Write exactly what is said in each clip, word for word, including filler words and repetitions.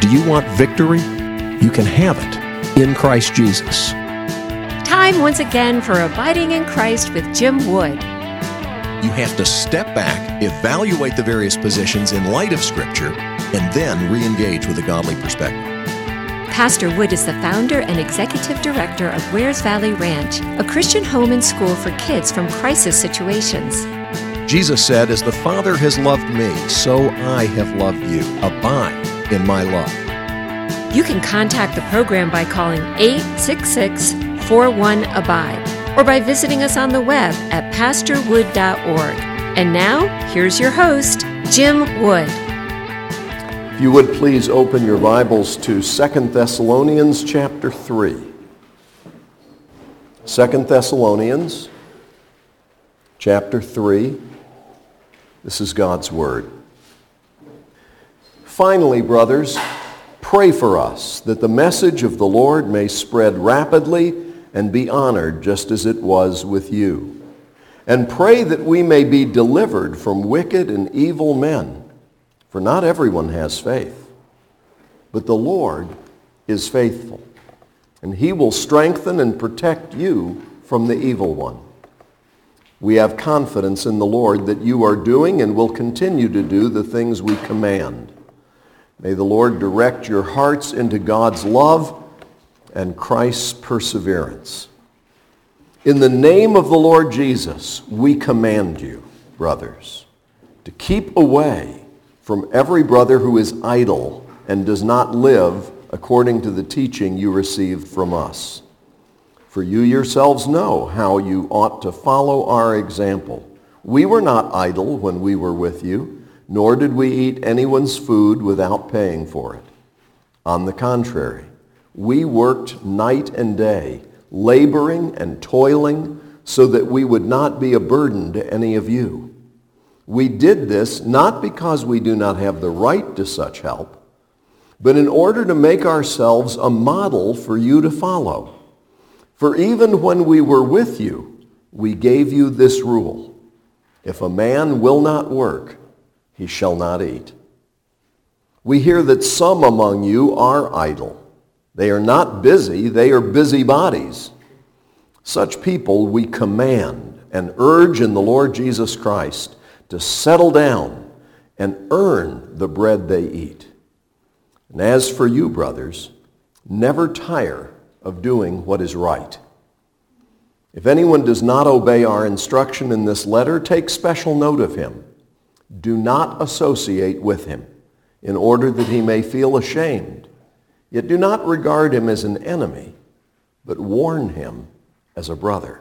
Do you want victory? You can have it in Christ Jesus. Time once again for Abiding in Christ with Jim Wood. You have to step back, evaluate the various positions in light of Scripture, and then re-engage with a godly perspective. Pastor Wood is the founder and executive director of Wares Valley Ranch, a Christian home and school for kids from crisis situations. Jesus said, "As the Father has loved me, so I have loved you. Abide in my love." You can contact the program by calling eight six six, four one, ABIDE or by visiting us on the web at pastor wood dot org. And now, here's your host, Jim Wood. If you would please open your Bibles to Second Thessalonians chapter three. Second Thessalonians chapter three. This is God's Word. Finally, brothers, pray for us that the message of the Lord may spread rapidly and be honored just as it was with you. And pray that we may be delivered from wicked and evil men. For not everyone has faith, but the Lord is faithful, and he will strengthen and protect you from the evil one. We have confidence in the Lord that you are doing and will continue to do the things we command. May the Lord direct your hearts into God's love and Christ's perseverance. In the name of the Lord Jesus, we command you, brothers, to keep away from every brother who is idle and does not live according to the teaching you received from us. For you yourselves know how you ought to follow our example. We were not idle when we were with you, nor did we eat anyone's food without paying for it. On the contrary, we worked night and day, laboring and toiling, so that we would not be a burden to any of you. We did this not because we do not have the right to such help, but in order to make ourselves a model for you to follow. For even when we were with you, we gave you this rule: if a man will not work, he shall not eat. We hear that some among you are idle. They are not busy, they are busybodies. Such people we command and urge in the Lord Jesus Christ to settle down and earn the bread they eat. And as for you, brothers, never tire of doing what is right. If anyone does not obey our instruction in this letter, take special note of him. Do not associate with him, in order that he may feel ashamed. Yet do not regard him as an enemy, but warn him as a brother.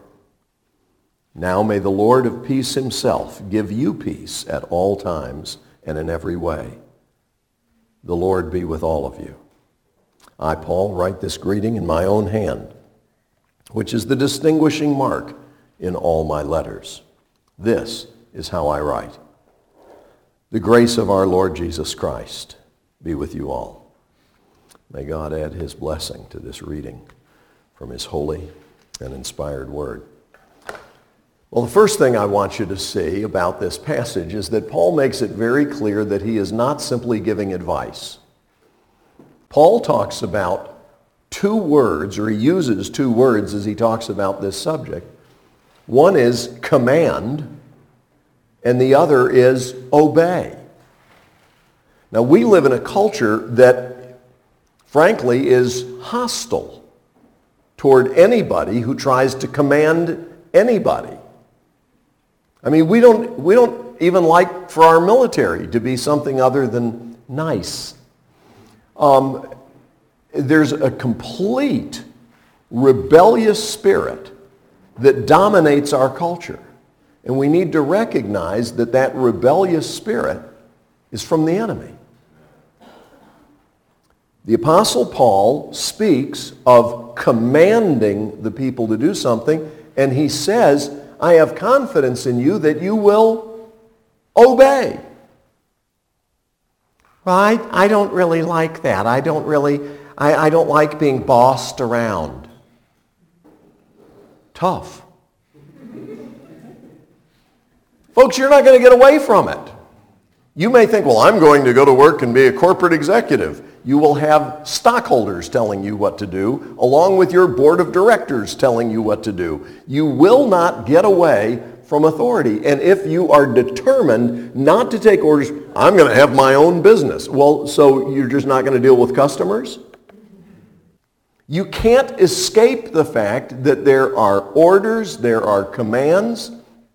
Now may the Lord of peace himself give you peace at all times and in every way. The Lord be with all of you. I, Paul, write this greeting in my own hand, which is the distinguishing mark in all my letters. This is how I write. The grace of our Lord Jesus Christ be with you all. May God add his blessing to this reading from his holy and inspired word. Well, the first thing I want you to see about this passage is that Paul makes it very clear that he is not simply giving advice. Paul talks about two words, or he uses two words as he talks about this subject. One is command, and the other is obey. Now, we live in a culture that, frankly, is hostile toward anybody who tries to command anybody. I mean, we don't, we don't even like for our military to be something other than nice. Um, there's a complete rebellious spirit that dominates our culture. And we need to recognize that that rebellious spirit is from the enemy. The Apostle Paul speaks of commanding the people to do something, and he says, I have confidence in you that you will obey. Well, I, I don't really like that. I don't really, I, I don't like being bossed around. Tough. Folks, you're not going to get away from it. You may think, well, I'm going to go to work and be a corporate executive. You will have stockholders telling you what to do, along with your board of directors telling you what to do. You will not get away from authority. And if you are determined not to take orders, I'm going to have my own business. Well, so you're just not going to deal with customers? You can't escape the fact that there are orders, there are commands.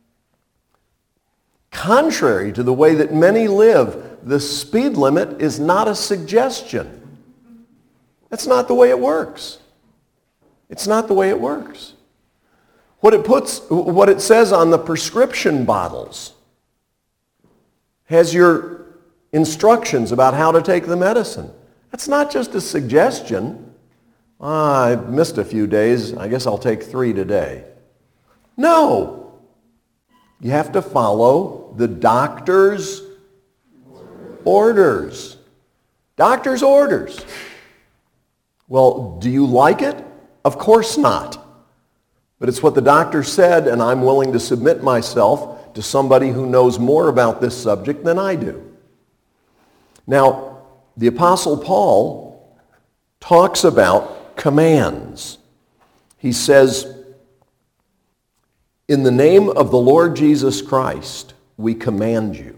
Contrary to the way that many live, the speed limit is not a suggestion. That's not the way it works. It's not the way it works. What it puts, what it says on the prescription bottles has your instructions about how to take the medicine. That's not just a suggestion. Ah, I missed a few days. I guess I'll take three today. No. You have to follow the doctor's orders. Doctor's orders. Well, do you like it? Of course not. But it's what the doctor said, and I'm willing to submit myself to somebody who knows more about this subject than I do. Now, the Apostle Paul talks about commands. He says, "In the name of the Lord Jesus Christ, we command you."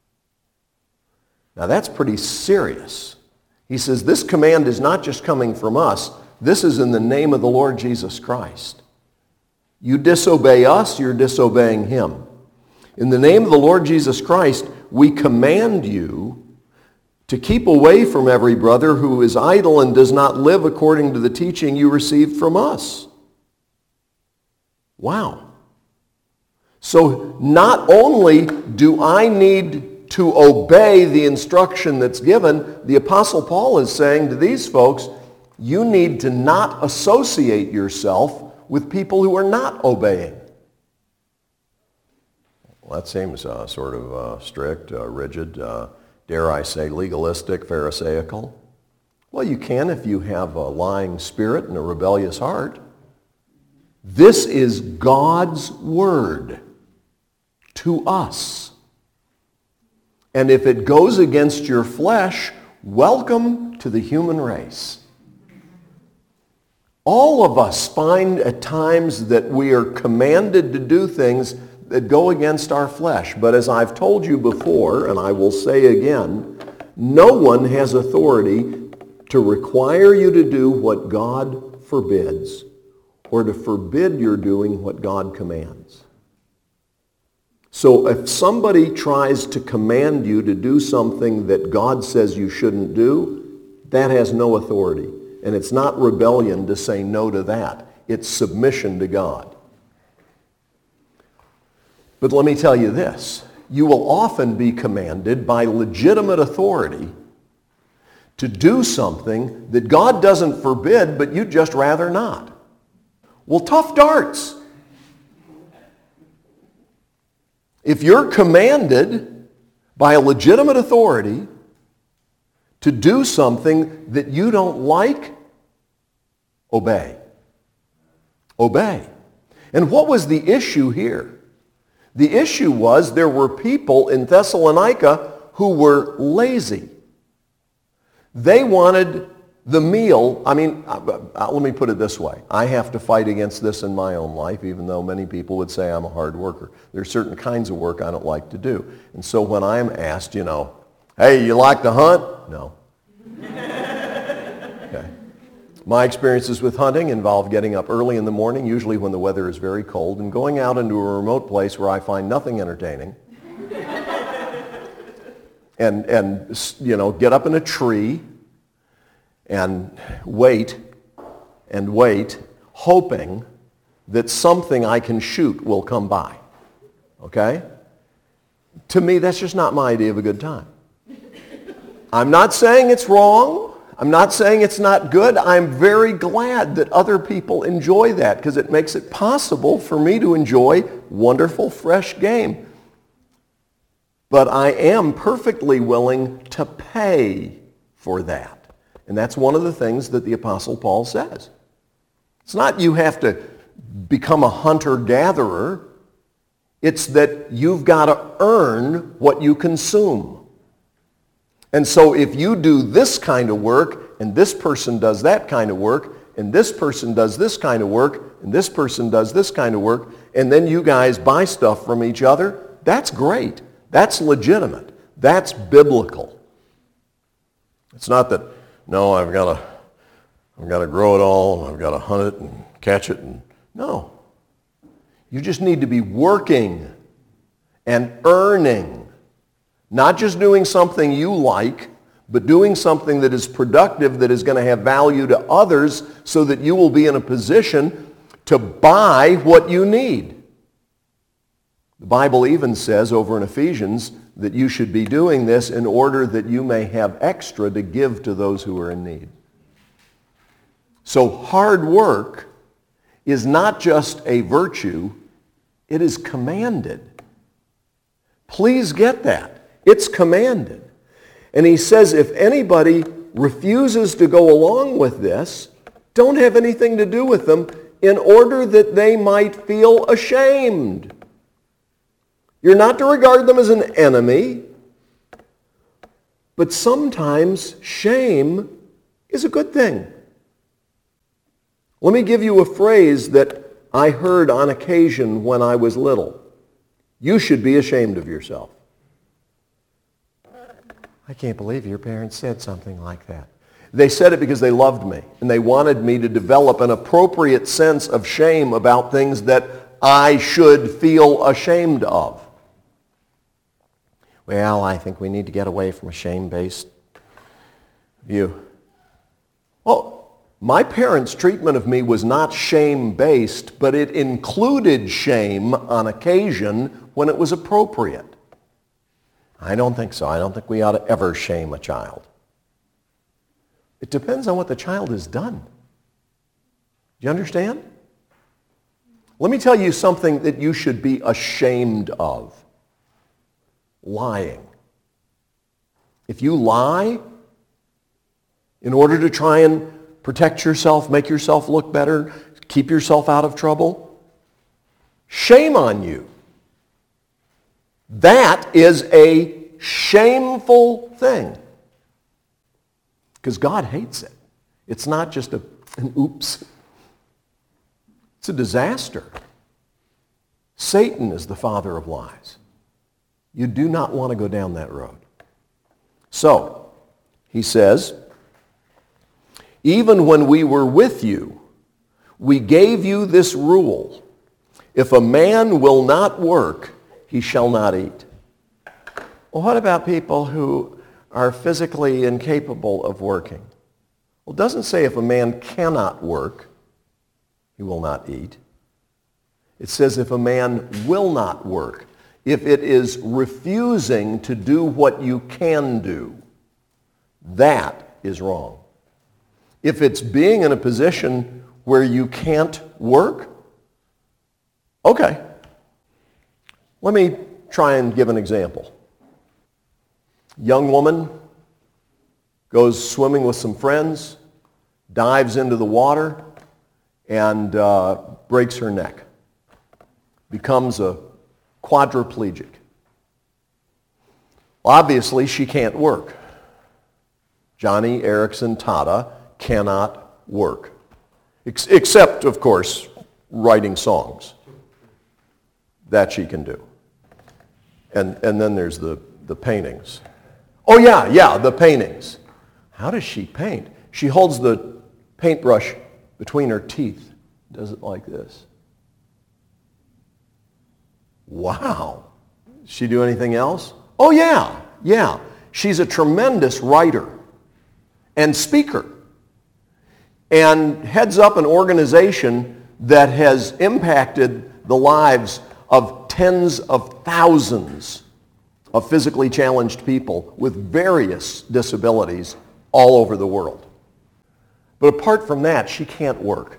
Now that's pretty serious. He says this command is not just coming from us. This is in the name of the Lord Jesus Christ. You disobey us, you're disobeying him. In the name of the Lord Jesus Christ, we command you to keep away from every brother who is idle and does not live according to the teaching you received from us. Wow. So not only do I need to obey the instruction that's given, the Apostle Paul is saying to these folks, you need to not associate yourself with people who are not obeying. Well, that seems uh, sort of uh, strict, uh, rigid, uh, dare I say legalistic, pharisaical. Well, you can if you have a lying spirit and a rebellious heart. This is God's word to us. And if it goes against your flesh, welcome to the human race. All of us find at times that we are commanded to do things that go against our flesh. But as I've told you before, and I will say again, no one has authority to require you to do what God forbids or to forbid your doing what God commands. So if somebody tries to command you to do something that God says you shouldn't do, that has no authority. And it's not rebellion to say no to that. It's submission to God. But let me tell you this. You will often be commanded by legitimate authority to do something that God doesn't forbid, but you'd just rather not. Well, tough darts. If you're commanded by a legitimate authority to do something that you don't like, obey. Obey. And what was the issue here? The issue was there were people in Thessalonica who were lazy. They wanted the meal. I mean, uh, let me put it this way. I have to fight against this in my own life, even though many people would say I'm a hard worker. There are certain kinds of work I don't like to do. And so when I'm asked, you know, hey, you like to hunt? No. Okay. My experiences with hunting involve getting up early in the morning, usually when the weather is very cold, and going out into a remote place where I find nothing entertaining. and, and, you know, get up in a tree and wait and wait, hoping that something I can shoot will come by. Okay? To me, that's just not my idea of a good time. I'm not saying it's wrong. I'm not saying it's not good. I'm very glad that other people enjoy that because it makes it possible for me to enjoy wonderful, fresh game. But I am perfectly willing to pay for that. And that's one of the things that the Apostle Paul says. It's not you have to become a hunter-gatherer. It's that you've got to earn what you consume. And so if you do this kind of work, and this person does that kind of work, and this person does this kind of work, and this person does this kind of work, and then you guys buy stuff from each other, that's great. That's legitimate. That's biblical. It's not that, no, I've got to, I've got to grow it all, and I've got to hunt it and catch it. And no. You just need to be working and earning. Not just doing something you like, but doing something that is productive, that is going to have value to others, so that you will be in a position to buy what you need. The Bible even says over in Ephesians that you should be doing this in order that you may have extra to give to those who are in need. So hard work is not just a virtue, it is commanded. Please get that. It's commanded. And he says if anybody refuses to go along with this, don't have anything to do with them in order that they might feel ashamed. You're not to regard them as an enemy, but sometimes shame is a good thing. Let me give you a phrase that I heard on occasion when I was little. You should be ashamed of yourself. I can't believe your parents said something like that. They said it because they loved me, and they wanted me to develop an appropriate sense of shame about things that I should feel ashamed of. Well, I think we need to get away from a shame-based view. Well, my parents' treatment of me was not shame-based, but it included shame on occasion when it was appropriate. I don't think so. I don't think we ought to ever shame a child. It depends on what the child has done. Do you understand? Let me tell you something that you should be ashamed of. Lying. If you lie in order to try and protect yourself, make yourself look better, keep yourself out of trouble, shame on you. That is a shameful thing. Because God hates it. It's not just a, an oops. It's a disaster. Satan is the father of lies. You do not want to go down that road. So, he says, even when we were with you, we gave you this rule. If a man will not work, he shall not eat. Well, what about people who are physically incapable of working? Well, it doesn't say if a man cannot work, he will not eat. It says if a man will not work, if it is refusing to do what you can do, that is wrong. If it's being in a position where you can't work, okay. Let me try and give an example. Young woman goes swimming with some friends, dives into the water, and uh, breaks her neck. Becomes a quadriplegic. Obviously, she can't work. Johnny Erickson Tada cannot work. Ex- except, of course, writing songs. That she can do. And, and then there's the, the paintings. Oh yeah, yeah, the paintings. How does she paint? She holds the paintbrush between her teeth. Does it like this. Wow. Does she do anything else? Oh yeah, yeah. She's a tremendous writer and speaker and heads up an organization that has impacted the lives of tens of thousands of physically challenged people with various disabilities all over the world. But apart from that, she can't work.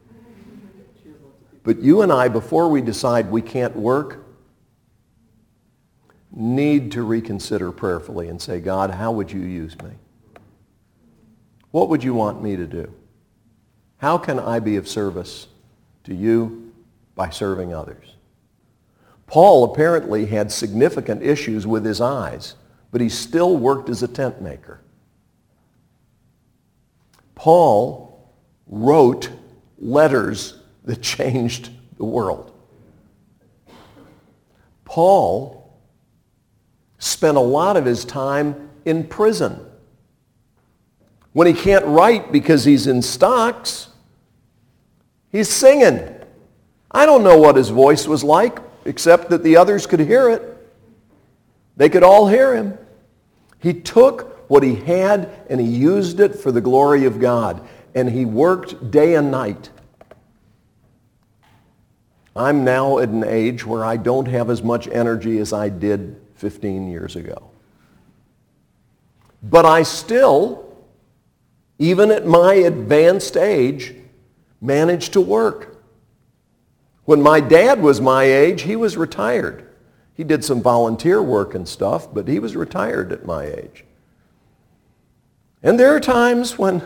But you and I, before we decide we can't work, need to reconsider prayerfully and say, God, how would you use me? What would you want me to do? How can I be of service to you by serving others? Paul apparently had significant issues with his eyes, but he still worked as a tent maker. Paul wrote letters that changed the world. Paul spent a lot of his time in prison. When he can't write because he's in stocks, he's singing. I don't know what his voice was like, except that the others could hear it. They could all hear him. He took what he had and he used it for the glory of God. And he worked day and night. I'm now at an age where I don't have as much energy as I did fifteen years ago. But I still, even at my advanced age, managed to work. When my dad was my age, he was retired. He did some volunteer work and stuff, but he was retired at my age. And there are times when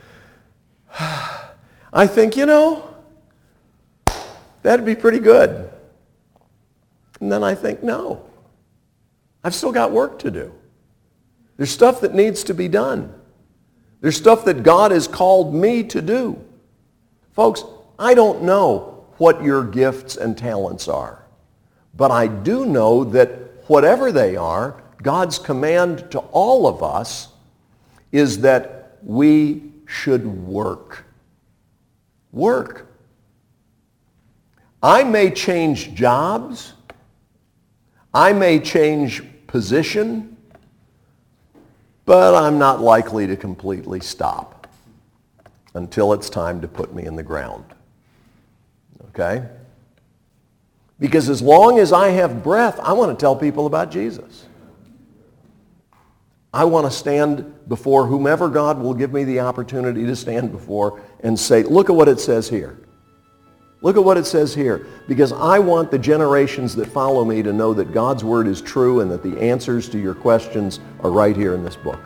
I think, you know, that'd be pretty good. And then I think, no, I've still got work to do. There's stuff that needs to be done. There's stuff that God has called me to do. Folks, I don't know what your gifts and talents are, but I do know that whatever they are, God's command to all of us is that we should work. Work. I may change jobs. I may change position, but I'm not likely to completely stop until it's time to put me in the ground. Okay? Because as long as I have breath, I want to tell people about Jesus. I want to stand before whomever God will give me the opportunity to stand before and say, look at what it says here. Look at what it says here. Because I want the generations that follow me to know that God's word is true and that the answers to your questions are right here in this book.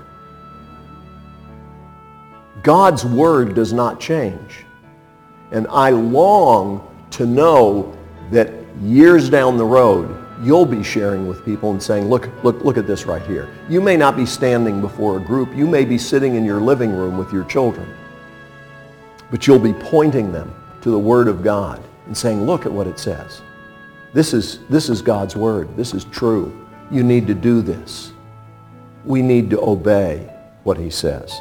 God's word does not change. And I long to know that years down the road, you'll be sharing with people and saying, look, look, look at this right here. You may not be standing before a group. You may be sitting in your living room with your children. But you'll be pointing them to the Word of God and saying, look at what it says. This is, this is God's Word. This is true. You need to do this. We need to obey what He says.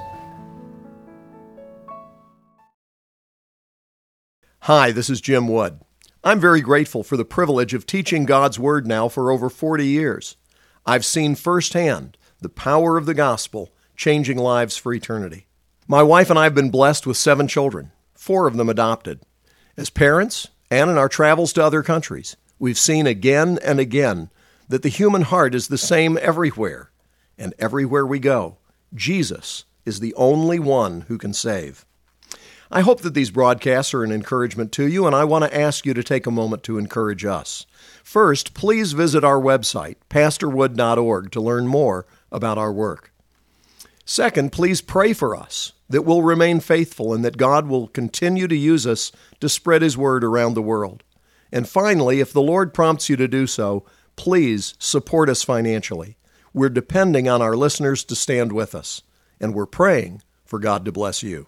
Hi, this is Jim Wood. I'm very grateful for the privilege of teaching God's Word now for over forty years. I've seen firsthand the power of the gospel changing lives for eternity. My wife and I have been blessed with seven children, four of them adopted. As parents, and in our travels to other countries, we've seen again and again that the human heart is the same everywhere. And everywhere we go, Jesus is the only one who can save. I hope that these broadcasts are an encouragement to you, and I want to ask you to take a moment to encourage us. First, please visit our website, pastor wood dot org, to learn more about our work. Second, please pray for us that we'll remain faithful and that God will continue to use us to spread His word around the world. And finally, if the Lord prompts you to do so, please support us financially. We're depending on our listeners to stand with us, and we're praying for God to bless you.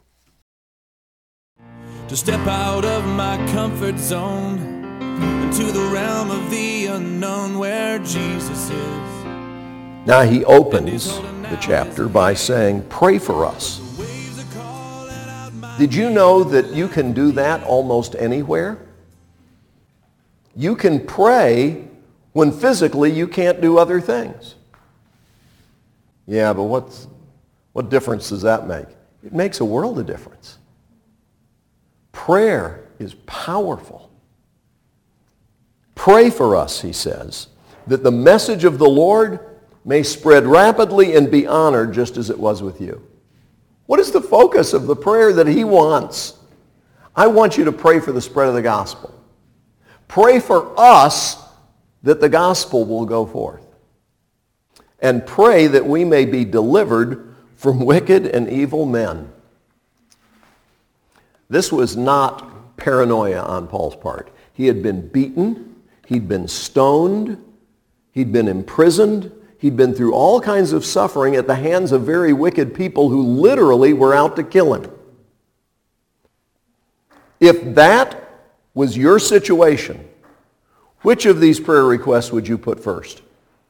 To step out of my comfort zone into the realm of the unknown where Jesus is. Now he opens the chapter by saying, pray for us. Did you know that you can do that almost anywhere? You can pray when physically you can't do other things. Yeah, but what's, what difference does that make? It makes a world of difference. Prayer is powerful. Pray for us, he says, that the message of the Lord may spread rapidly and be honored just as it was with you. What is the focus of the prayer that he wants? I want you to pray for the spread of the gospel. Pray for us that the gospel will go forth. And pray that we may be delivered from wicked and evil men. This was not paranoia on Paul's part. He had been beaten. He'd been stoned. He'd been imprisoned. He'd been through all kinds of suffering at the hands of very wicked people who literally were out to kill him. If that was your situation, which of these prayer requests would you put first?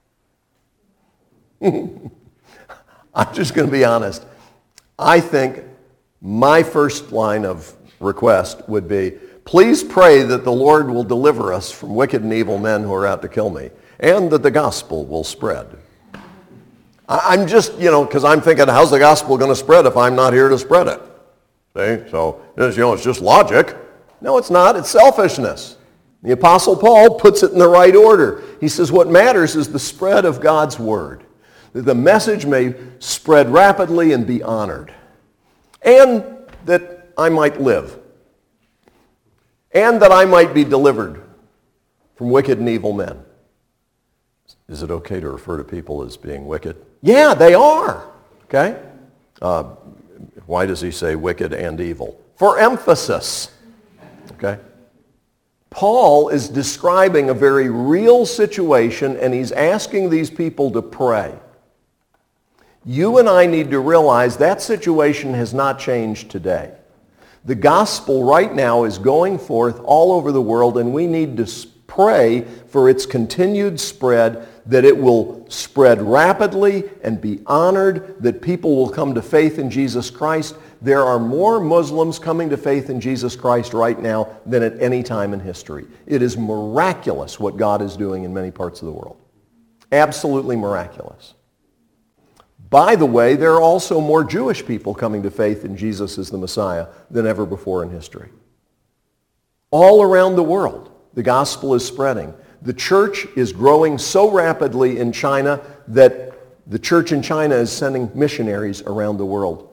I'm just going to be honest. I think my first line of request would be, please pray that the Lord will deliver us from wicked and evil men who are out to kill me, and that the gospel will spread. I'm just, you know, because I'm thinking, how's the gospel going to spread if I'm not here to spread it? See? So, you know, it's just logic. No, it's not. It's selfishness. The Apostle Paul puts it in the right order. He says what matters is the spread of God's word, that the message may spread rapidly and be honored, and that I might live, and that I might be delivered from wicked and evil men. Is it okay to refer to people as being wicked? Yeah, they are. Okay? Uh, why does he say wicked and evil? For emphasis. Okay? Paul is describing a very real situation, and he's asking these people to pray. You and I need to realize that situation has not changed today. The gospel right now is going forth all over the world, and we need to pray for its continued spread, that it will spread rapidly and be honored, that people will come to faith in Jesus Christ. There are more Muslims coming to faith in Jesus Christ right now than at any time in history. It is miraculous what God is doing in many parts of the world. Absolutely miraculous. By the way, there are also more Jewish people coming to faith in Jesus as the Messiah than ever before in history. All around the world, the gospel is spreading. The church is growing so rapidly in China that the church in China is sending missionaries around the world.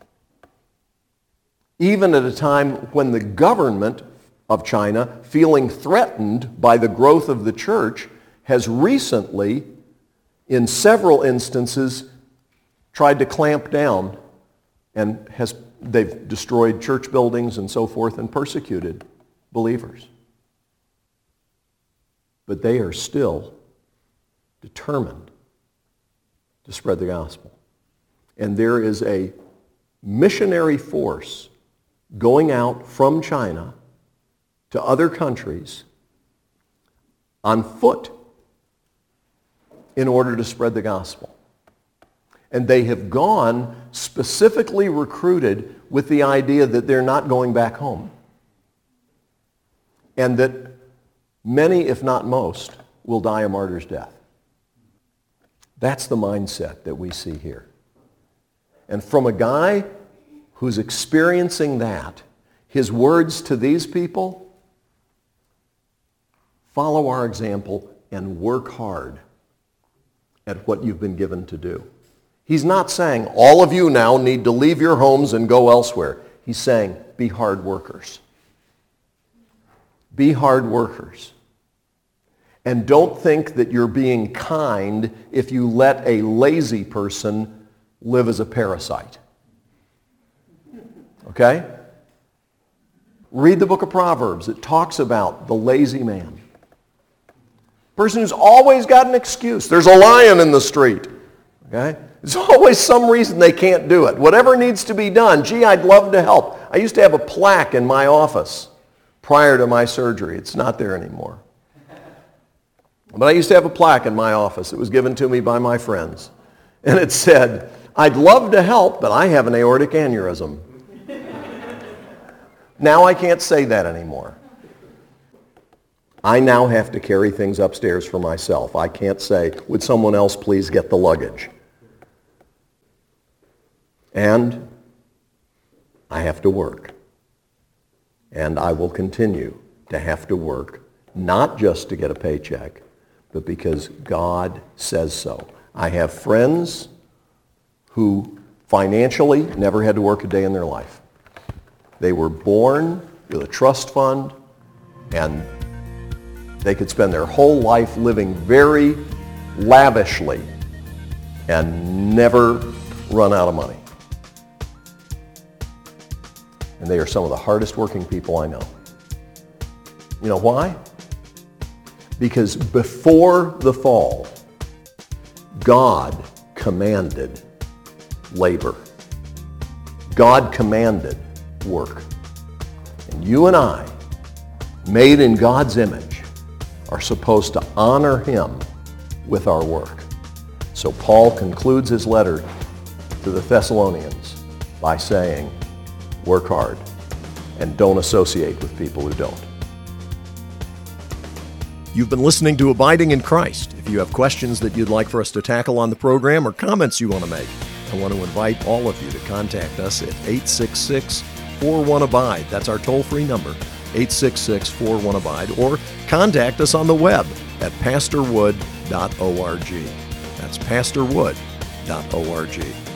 Even at a time when the government of China, feeling threatened by the growth of the church, has recently, in several instances, tried to clamp down, and has they've destroyed church buildings and so forth and persecuted believers. But they are still determined to spread the gospel. And there is a missionary force going out from China to other countries on foot in order to spread the gospel. And they have gone specifically recruited with the idea that they're not going back home. And that many, if not most, will die a martyr's death. That's the mindset that we see here. And from a guy who's experiencing that, his words to these people, follow our example and work hard at what you've been given to do. He's not saying, all of you now need to leave your homes and go elsewhere. He's saying, be hard workers. Be hard workers. And don't think that you're being kind if you let a lazy person live as a parasite. Okay? Read the book of Proverbs. It talks about the lazy man. Person who's always got an excuse. There's a lion in the street. Okay? There's always some reason they can't do it. Whatever needs to be done, gee, I'd love to help. I used to have a plaque in my office prior to my surgery. It's not there anymore. But I used to have a plaque in my office. It was given to me by my friends. And it said, I'd love to help, but I have an aortic aneurysm. Now I can't say that anymore. I now have to carry things upstairs for myself. I can't say, would someone else please get the luggage? And I have to work. And I will continue to have to work, not just to get a paycheck, but because God says so. I have friends who financially never had to work a day in their life. They were born with a trust fund, and they could spend their whole life living very lavishly and never run out of money. And they are some of the hardest working people I know. You know why? Because before the fall, God commanded labor. God commanded work. And you and I, made in God's image, are supposed to honor Him with our work. So Paul concludes his letter to the Thessalonians by saying, work hard and don't associate with people who don't. You've been listening to Abiding in Christ. If you have questions that you'd like for us to tackle on the program or comments you want to make, I want to invite all of you to contact us at eight six six, four one, ABIDE. That's our toll-free number, eight six six, four one, ABIDE, or contact us on the web at pastor wood dot org. That's pastor wood dot org.